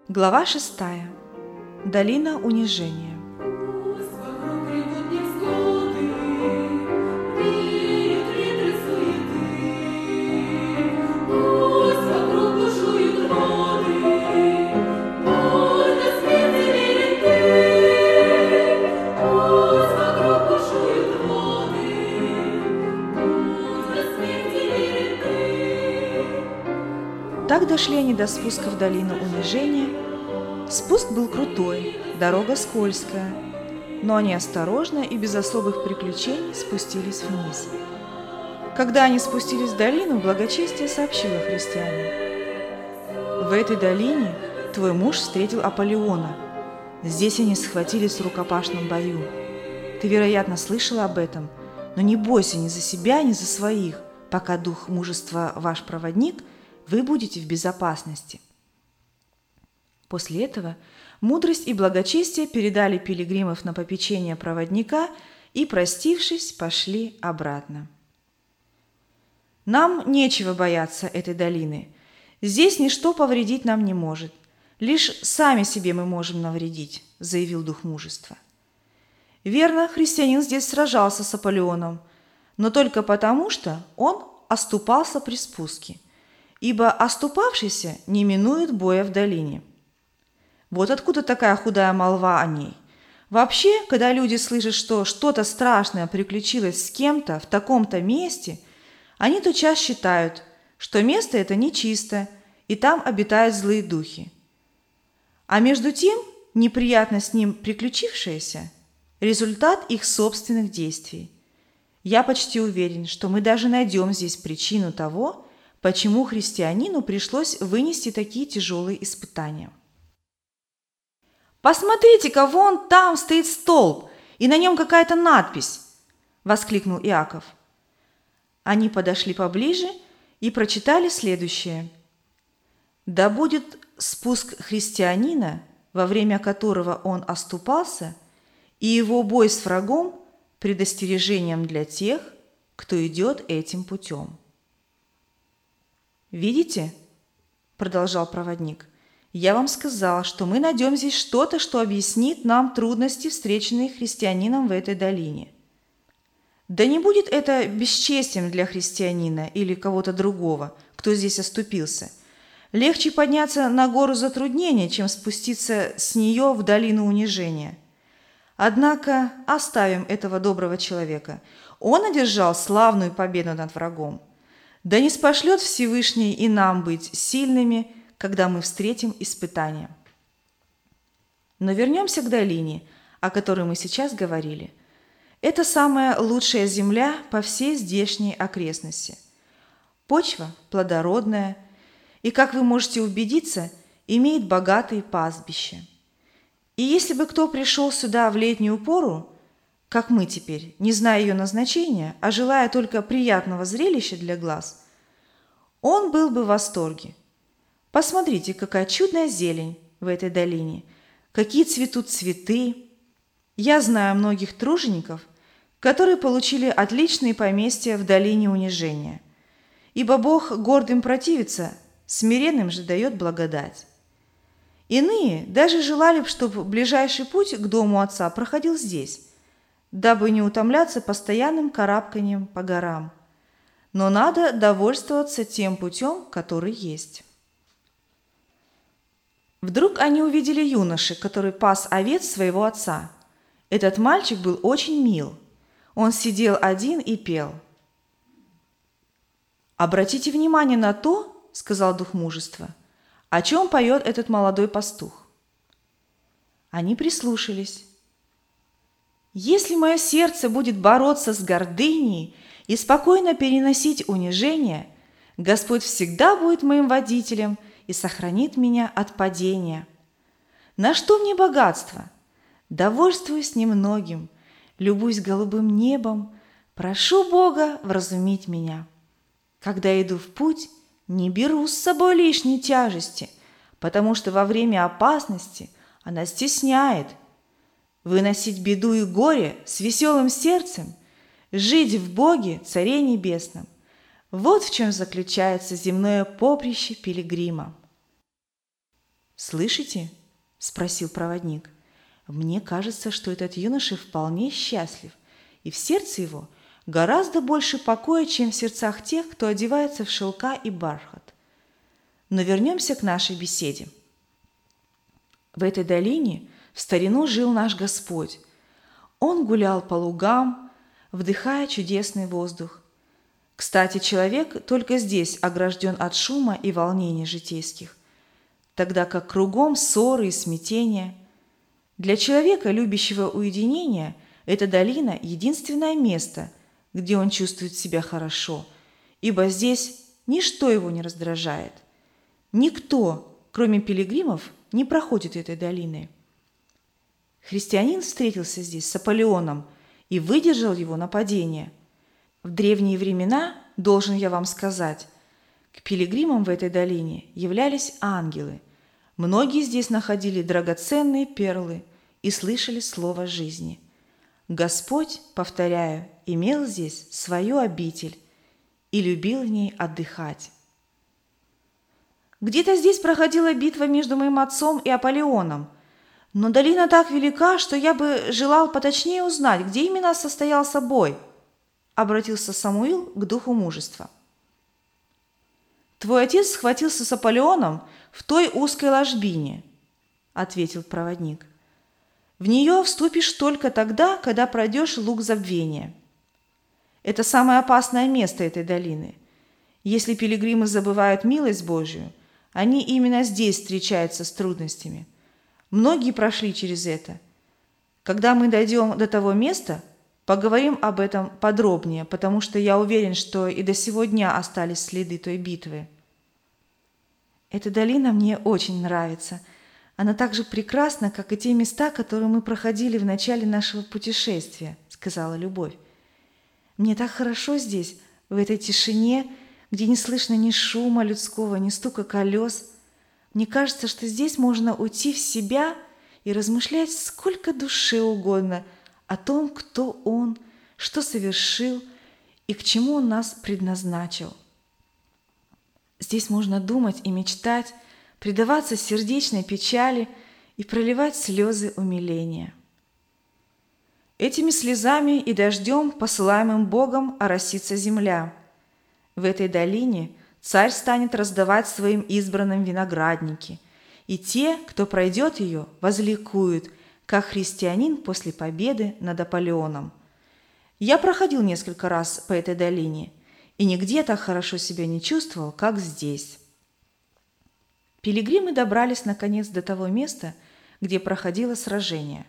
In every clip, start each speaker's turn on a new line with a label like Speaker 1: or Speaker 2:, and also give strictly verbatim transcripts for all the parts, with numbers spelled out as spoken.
Speaker 1: Глава шестая. Долина унижения. Так дошли они до спуска в долину унижения. Спуск был крутой, дорога скользкая, но они осторожно и без особых приключений спустились вниз. Когда они спустились в долину, благочестие сообщило христианам: «В этой долине твой муж встретил Аполлиона. Здесь они схватились в рукопашном бою. Ты, вероятно, слышала об этом, но не бойся ни за себя, ни за своих. Пока дух мужества ваш проводник, вы будете в безопасности». После этого мудрость и благочестие передали пилигримов на попечение проводника и, простившись, пошли обратно. «Нам нечего бояться этой долины. Здесь ничто повредить нам не может. Лишь сами себе мы можем навредить», – заявил дух мужества. Верно, христианин здесь сражался с Аполлионом, но только потому, что он оступался при спуске, ибо оступавшийся не минует боя в долине. Вот откуда такая худая молва о ней. Вообще, когда люди слышат, что что-то страшное приключилось с кем-то в таком-то месте, они тотчас считают, что место это нечисто, и там обитают злые духи. А между тем, неприятно с ним приключившееся – результат их собственных действий. Я почти уверен, что мы даже найдем здесь причину того, почему христианину пришлось вынести такие тяжелые испытания. «Посмотрите-ка, вон там стоит столб, и на нем какая-то надпись!» – воскликнул Иаков. Они подошли поближе и прочитали следующее: «Да будет спуск христианина, во время которого он оступался, и его бой с врагом предостережением для тех, кто идет этим путем». «Видите?» – продолжал проводник. «Я вам сказал, что мы найдем здесь что-то, что объяснит нам трудности, встреченные христианином в этой долине. Да не будет это бесчестием для христианина или кого-то другого, кто здесь оступился. Легче подняться на гору затруднения, чем спуститься с нее в долину унижения. Однако оставим этого доброго человека. Он одержал славную победу над врагом. Да не спошлет Всевышний и нам быть сильными, когда мы встретим испытания». Но вернемся к долине, о которой мы сейчас говорили. Это самая лучшая земля по всей здешней окрестности. Почва плодородная и, как вы можете убедиться, имеет богатые пастбища. И если бы кто пришел сюда в летнюю пору, как мы теперь, не зная ее назначения, а желая только приятного зрелища для глаз, он был бы в восторге. Посмотрите, какая чудная зелень в этой долине, какие цветут цветы. Я знаю многих тружеников, которые получили отличные поместья в долине унижения, ибо Бог гордым противится, смиренным же дает благодать. Иные даже желали, чтобы ближайший путь к дому отца проходил здесь, дабы не утомляться постоянным карабканием по горам. Но надо довольствоваться тем путем, который есть. Вдруг они увидели юношу, который пас овец своего отца. Этот мальчик был очень мил. Он сидел один и пел. «Обратите внимание на то, — сказал дух мужества, — о чем поет этот молодой пастух». Они прислушались. «Если мое сердце будет бороться с гордыней и спокойно переносить унижение, Господь всегда будет моим водителем и сохранит меня от падения. На что мне богатство? Довольствуюсь немногим, любуюсь голубым небом, прошу Бога вразумить меня. Когда иду в путь, не беру с собой лишней тяжести, потому что во время опасности она стесняет. Выносить беду и горе с веселым сердцем, жить в Боге, Царе Небесном. Вот в чем заключается земное поприще пилигрима. «Слышите?» – спросил проводник. «Мне кажется, что этот юноша вполне счастлив, и в сердце его гораздо больше покоя, чем в сердцах тех, кто одевается в шелка и бархат. Но вернемся к нашей беседе. В этой долине в старину жил наш Господь. Он гулял по лугам, вдыхая чудесный воздух. Кстати, человек только здесь огражден от шума и волнений житейских, тогда как кругом ссоры и смятения. Для человека, любящего уединения, эта долина – единственное место, где он чувствует себя хорошо, ибо здесь ничто его не раздражает. Никто, кроме пилигримов, не проходит этой долиной. Христианин встретился здесь с Аполеоном и выдержал его нападение. В древние времена, должен я вам сказать, к пилигримам в этой долине являлись ангелы. Многие здесь находили драгоценные перлы и слышали слово жизни. Господь, повторяю, имел здесь свою обитель и любил в ней отдыхать. Где-то здесь проходила битва между моим отцом и Аполеоном, но долина так велика, что я бы желал поточнее узнать, где именно состоялся бой, обратился Самуил к духу мужества. «Твой отец схватился с Аполеоном в той узкой ложбине», — ответил проводник. «В нее вступишь только тогда, когда пройдешь луг забвения. Это самое опасное место этой долины. Если пилигримы забывают милость Божию, они именно здесь встречаются с трудностями. Многие прошли через это. Когда мы дойдем до того места, поговорим об этом подробнее, потому что я уверен, что и до сего дня остались следы той битвы». «Эта долина мне очень нравится. Она так же прекрасна, как и те места, которые мы проходили в начале нашего путешествия», — сказала Любовь. «Мне так хорошо здесь, в этой тишине, где не слышно ни шума людского, ни стука колес. Мне кажется, что здесь можно уйти в себя и размышлять сколько душе угодно о том, кто Он, что совершил и к чему Он нас предназначил. Здесь можно думать и мечтать, предаваться сердечной печали и проливать слезы умиления. Этими слезами и дождем, посылаемым Богом, оросится земля. В этой долине царь станет раздавать своим избранным виноградники, и те, кто пройдет ее, возликуют, как христианин после победы над Аполеоном. Я проходил несколько раз по этой долине, и нигде так хорошо себя не чувствовал, как здесь». Пилигримы добрались, наконец, до того места, где проходило сражение.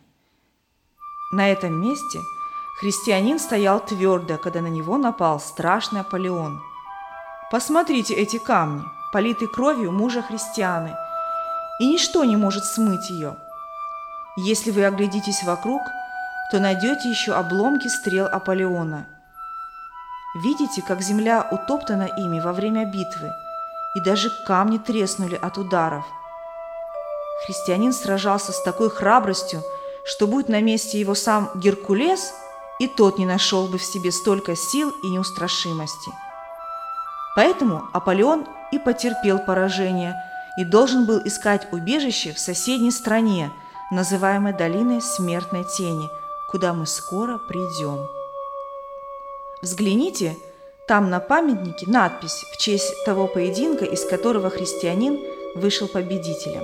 Speaker 1: На этом месте христианин стоял твердо, когда на него напал страшный Аполеон. «Посмотрите эти камни, политые кровью мужа христианы, и ничто не может смыть ее. Если вы оглядитесь вокруг, то найдете еще обломки стрел Аполеона. Видите, как земля утоптана ими во время битвы, и даже камни треснули от ударов. Христианин сражался с такой храбростью, что будь на месте его сам Геркулес, и тот не нашел бы в себе столько сил и неустрашимости. Поэтому Аполеон и потерпел поражение и должен был искать убежище в соседней стране, называемой долиной смертной тени, куда мы скоро придем. Взгляните, там на памятнике надпись в честь того поединка, из которого христианин вышел победителем.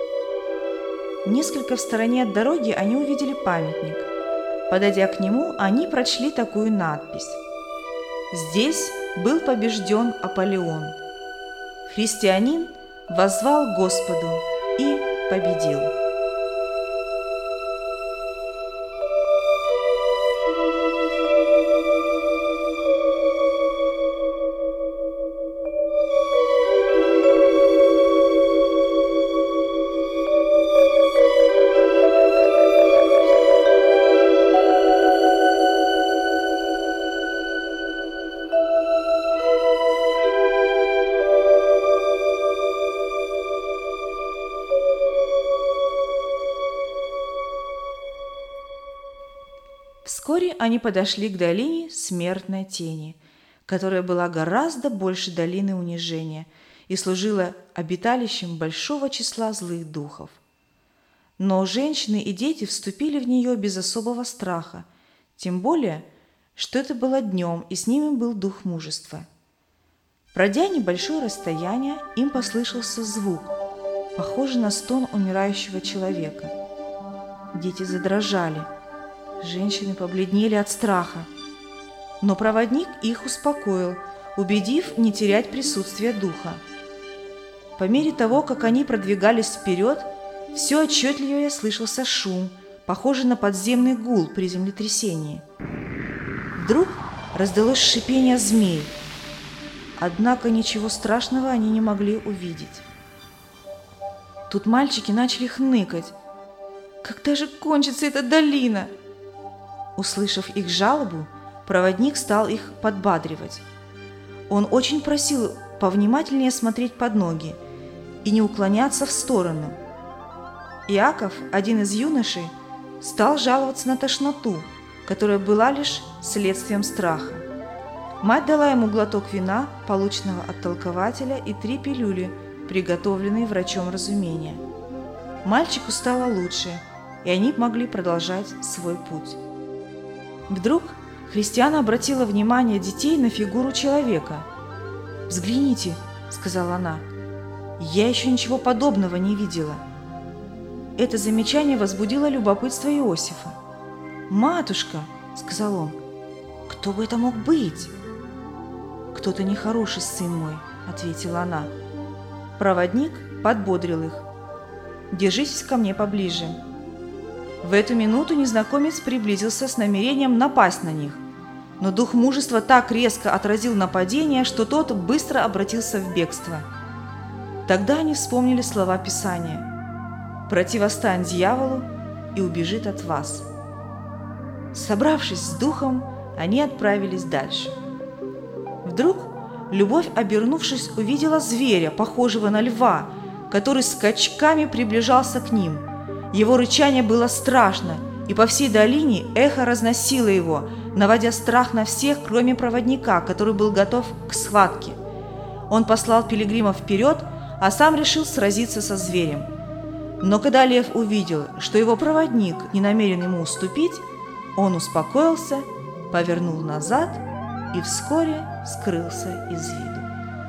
Speaker 1: Несколько в стороне от дороги они увидели памятник. Подойдя к нему, они прочли такую надпись: «Здесь был побежден Аполеон. Христианин воззвал к Господу и победил». Вскоре они подошли к долине смертной тени, которая была гораздо больше долины унижения, и служила обиталищем большого числа злых духов. Но женщины и дети вступили в нее без особого страха, тем более, что это было днем, и с ними был дух мужества. Пройдя небольшое расстояние, им послышался звук, похожий на стон умирающего человека. Дети задрожали, женщины побледнели от страха, но проводник их успокоил, убедив не терять присутствие духа. По мере того, как они продвигались вперед, все отчетливее слышался шум, похожий на подземный гул при землетрясении. Вдруг раздалось шипение змей, однако ничего страшного они не могли увидеть. Тут мальчики начали хныкать. «Когда же кончится эта долина?» Услышав их жалобу, проводник стал их подбадривать. Он очень просил повнимательнее смотреть под ноги и не уклоняться в сторону. Иаков, один из юношей, стал жаловаться на тошноту, которая была лишь следствием страха. Мать дала ему глоток вина, полученного от толкователя, и три пилюли, приготовленные врачом разумения. Мальчику стало лучше, и они могли продолжать свой путь. Вдруг Христиана обратила внимание детей на фигуру человека. «Взгляните», — сказала она, — «я еще ничего подобного не видела». Это замечание возбудило любопытство Иосифа. «Матушка», — сказал он, — «кто бы это мог быть?» «Кто-то нехороший, сын мой», — ответила она. Проводник подбодрил их. «Держитесь ко мне поближе». В эту минуту незнакомец приблизился с намерением напасть на них, но дух мужества так резко отразил нападение, что тот быстро обратился в бегство. Тогда они вспомнили слова Писания: «Противостань дьяволу, и убежит от вас». Собравшись с духом, они отправились дальше. Вдруг Любовь, обернувшись, увидела зверя, похожего на льва, который скачками приближался к ним. Его рычание было страшно, и по всей долине эхо разносило его, наводя страх на всех, кроме проводника, который был готов к схватке. Он послал пилигримов вперед, а сам решил сразиться со зверем. Но когда лев увидел, что его проводник не намерен ему уступить, он успокоился, повернул назад и вскоре скрылся из виду.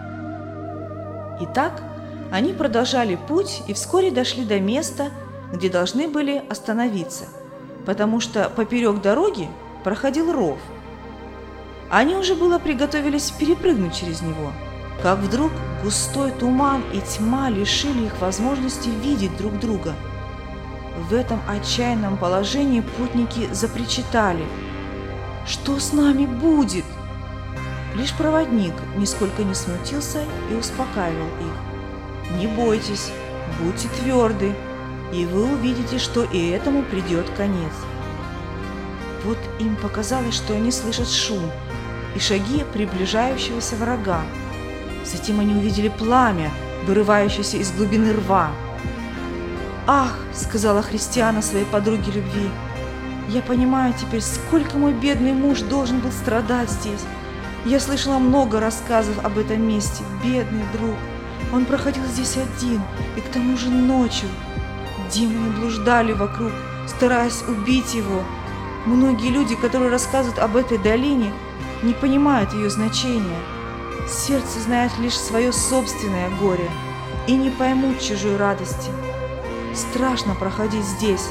Speaker 1: Итак, они продолжали путь и вскоре дошли до места, где должны были остановиться, потому что поперек дороги проходил ров. Они уже было приготовились перепрыгнуть через него, как вдруг густой туман и тьма лишили их возможности видеть друг друга. В этом отчаянном положении путники запричитали: «Что с нами будет?» Лишь проводник нисколько не смутился и успокаивал их: «Не бойтесь, будьте тверды, и вы увидите, что и этому придет конец». Вот им показалось, что они слышат шум и шаги приближающегося врага. Затем они увидели пламя, вырывающееся из глубины рва. «Ах!» — сказала Христиана своей подруге любви. «Я понимаю теперь, сколько мой бедный муж должен был страдать здесь. Я слышала много рассказов об этом месте. Бедный друг. Он проходил здесь один, и к тому же ночью. Демоны блуждали вокруг, стараясь убить его. Многие люди, которые рассказывают об этой долине, не понимают ее значения. Сердце знает лишь свое собственное горе и не поймут чужой радости. Страшно проходить здесь».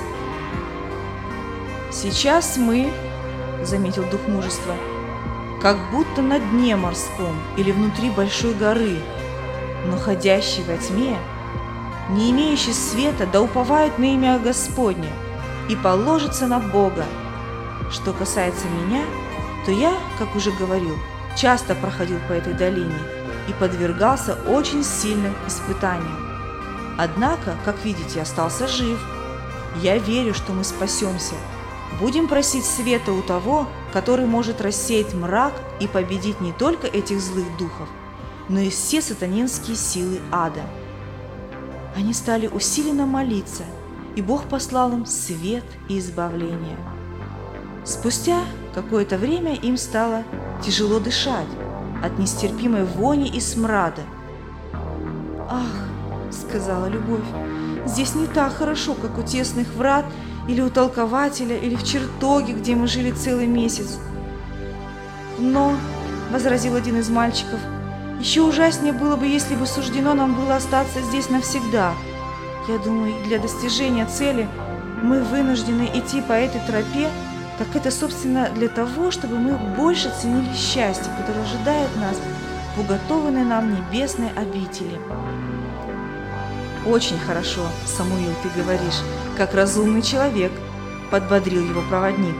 Speaker 1: «Сейчас мы, — заметил дух мужества, — как будто на дне морском или внутри большой горы, но ходящий во тьме, не имеющий света, да уповает на имя Господне и положится на Бога. Что касается меня, то я, как уже говорил, часто проходил по этой долине и подвергался очень сильным испытаниям. Однако, как видите, остался жив. Я верю, что мы спасемся. Будем просить света у того, который может рассеять мрак и победить не только этих злых духов, но и все сатанинские силы ада». Они стали усиленно молиться, и Бог послал им свет и избавление. Спустя какое-то время им стало тяжело дышать от нестерпимой вони и смрада. «Ах, — сказала Любовь, — здесь не так хорошо, как у тесных врат, или у толкователя, или в чертоге, где мы жили целый месяц». «Но, — возразил один из мальчиков, — еще ужаснее было бы, если бы суждено нам было остаться здесь навсегда. Я думаю, для достижения цели мы вынуждены идти по этой тропе, так это, собственно, для того, чтобы мы больше ценили счастье, которое ожидает нас в уготованной нам небесной обители». «Очень хорошо, Самуил, ты говоришь, как разумный человек», — подбодрил его проводник.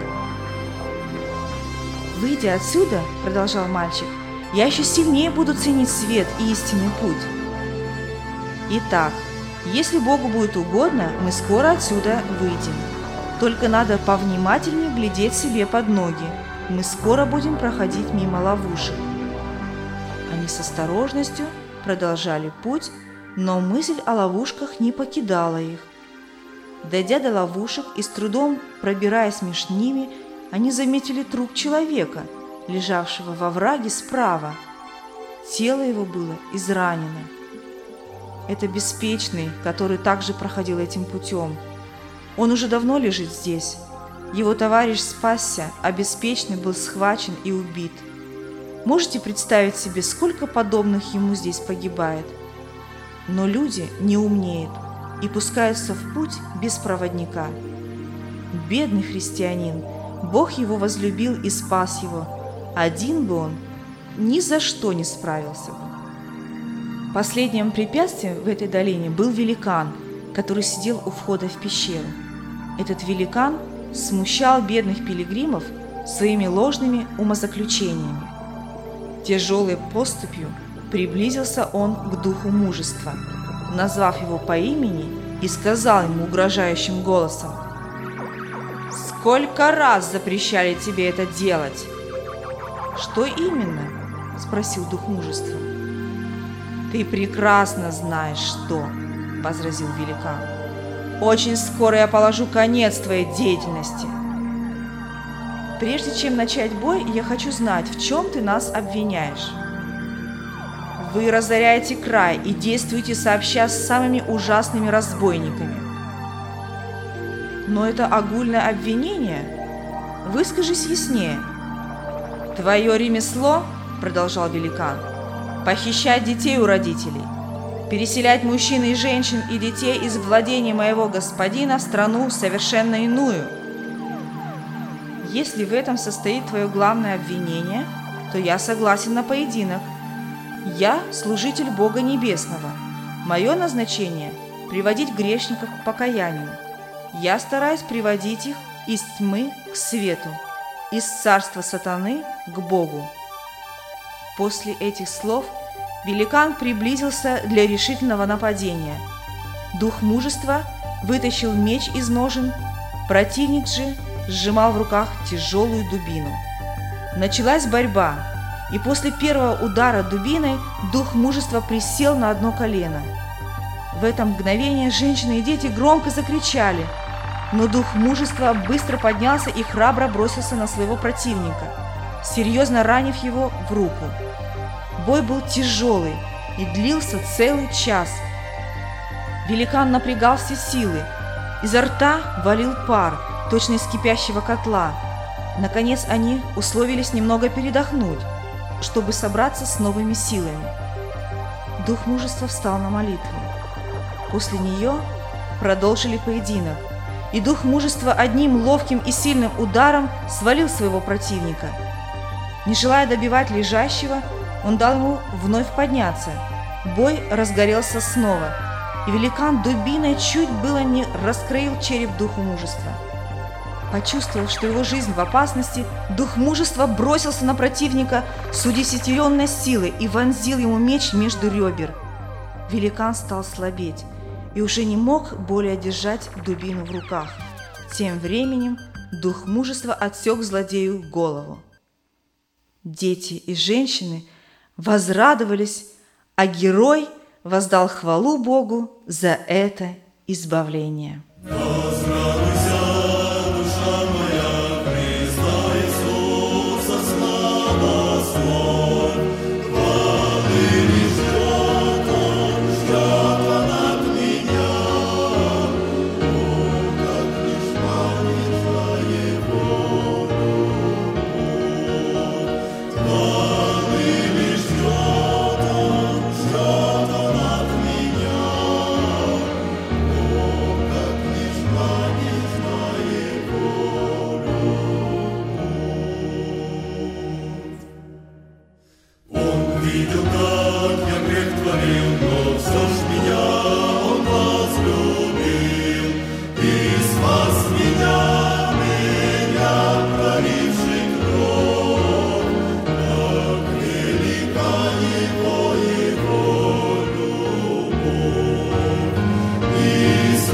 Speaker 1: «Выйдя отсюда, — продолжал мальчик, — я еще сильнее буду ценить свет и истинный путь. Итак, если Богу будет угодно, мы скоро отсюда выйдем. Только надо повнимательнее глядеть себе под ноги. Мы скоро будем проходить мимо ловушек». Они с осторожностью продолжали путь, но мысль о ловушках не покидала их. Дойдя до ловушек и с трудом пробираясь между ними, они заметили труп человека, лежавшего во враге справа. Тело его было изранено. Это Беспечный, который также проходил этим путем. Он уже давно лежит здесь. Его товарищ спасся, а Беспечный был схвачен и убит. Можете представить себе, сколько подобных ему здесь погибает? Но люди не умнеют и пускаются в путь без проводника. Бедный христианин, Бог его возлюбил и спас его. Один бы он ни за что не справился бы. Последним препятствием в этой долине был великан, который сидел у входа в пещеру. Этот великан смущал бедных пилигримов своими ложными умозаключениями. Тяжелой поступью приблизился он к духу мужества, назвав его по имени, и сказал ему угрожающим голосом: «Сколько раз запрещали тебе это делать?» «Что именно?» – спросил дух мужества. «Ты прекрасно знаешь, что», – возразил великан. «Очень скоро я положу конец твоей деятельности». «Прежде чем начать бой, я хочу знать, в чем ты нас обвиняешь». «Вы разоряете край и действуете сообща с самыми ужасными разбойниками». «Но это огульное обвинение. Выскажись яснее». «Твое ремесло, — продолжал великан, — похищать детей у родителей, переселять мужчин и женщин и детей из владения моего господина в страну совершенно иную. Если в этом состоит твое главное обвинение, то я согласен на поединок. Я служитель Бога Небесного. Мое назначение – приводить грешников к покаянию. Я стараюсь приводить их из тьмы к свету, из царства сатаны к Богу». После этих слов великан приблизился для решительного нападения. Дух мужества вытащил меч из ножен, противник же сжимал в руках тяжелую дубину. Началась борьба, и после первого удара дубиной дух мужества присел на одно колено. В это мгновение женщины и дети громко закричали, но дух мужества быстро поднялся и храбро бросился на своего противника, серьезно ранив его в руку. Бой был тяжелый и длился целый час. Великан напрягал все силы, изо рта валил пар, точно из кипящего котла. Наконец они условились немного передохнуть, чтобы собраться с новыми силами. Дух мужества встал на молитву. После нее продолжили поединок, и дух мужества одним ловким и сильным ударом свалил своего противника. Не желая добивать лежащего, он дал ему вновь подняться. Бой разгорелся снова, и великан дубиной чуть было не раскроил череп духу мужества. Почувствовав, что его жизнь в опасности, дух мужества бросился на противника с удесятеренной силой и вонзил ему меч между ребер. Великан стал слабеть и уже не мог более держать дубину в руках. Тем временем дух мужества отсек злодею голову. Дети и женщины возрадовались, а герой воздал хвалу Богу за это избавление.
Speaker 2: Слава, слава,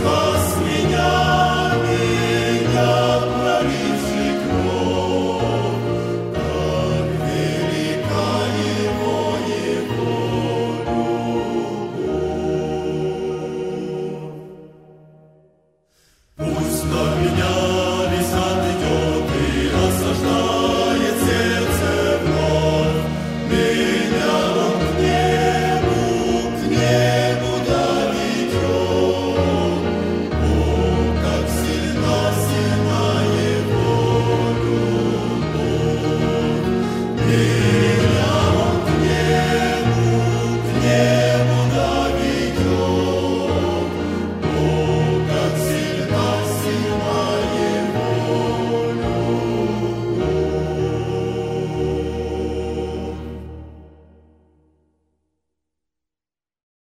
Speaker 2: Пусть на меня